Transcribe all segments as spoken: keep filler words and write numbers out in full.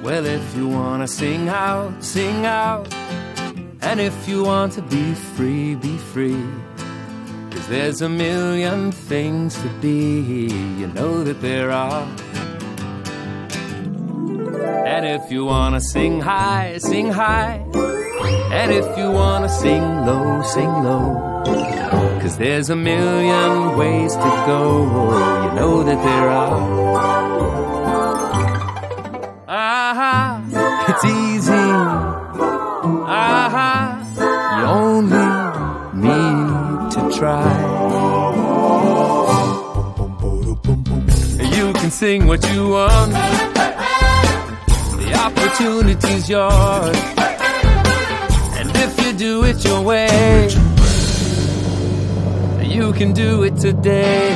Well, if you wanna sing out, sing out. And if you want to be free, be free. 'Cause there's a million things to be, you know that there are. And if you wanna sing high, sing high. And if you wanna sing low, sing low. 'Cause there's a million ways to go, you know that there are. Aha, it's easy. Aha, you only need to try. You can sing what you want. The opportunity's yours. And if you do it your way, you can do it today.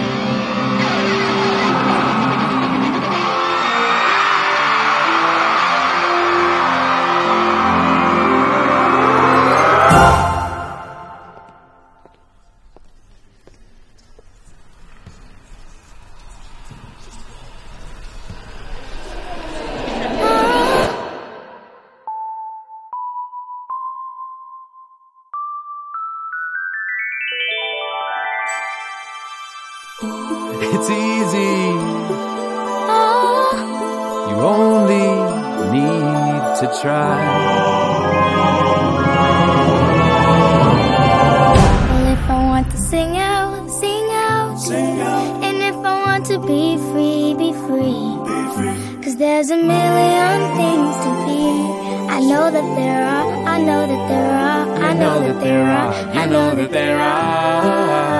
It's easy. You only need to try. Well, if I want to sing out, sing out, Sing out, and if I want to be free, be free. be free. 'Cause there's a million things to be. I know that there are, I know that there are, I know that there are, You know that there are.